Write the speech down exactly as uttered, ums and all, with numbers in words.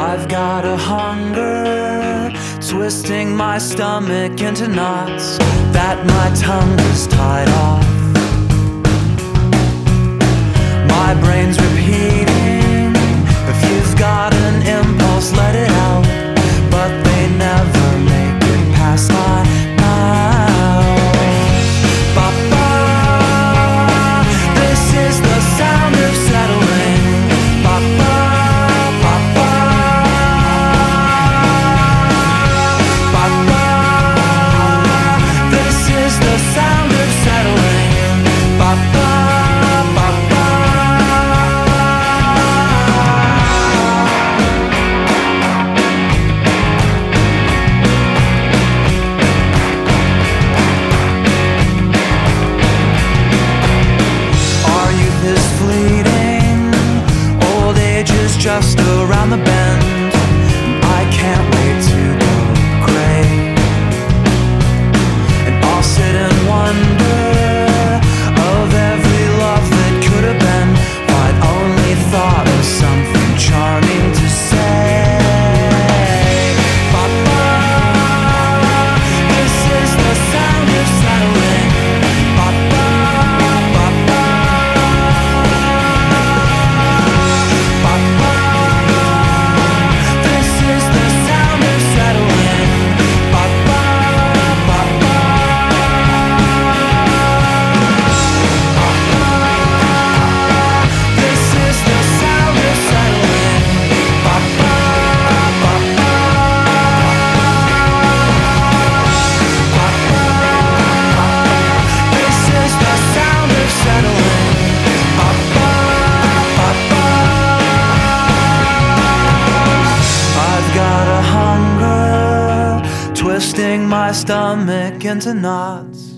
I've got a hunger, twisting my stomach into knots that my tongue is tied off. My brain's repeating, if you've got an impulse, let it out. But they never make it past my mouth. Ba-ba, this is the sound of settling. Ba-ba, ba-ba, ba-ba, this is the sound of settling. Ba-ba. Just around the bend, I can't wait to go gray. And I'll sit and wonder of every love that could have been, if I'd only thought of something charming to say. Ba-ba, this is the sound of settling. Ba-ba, ba-ba, ba-ba. Twisting my stomach into knots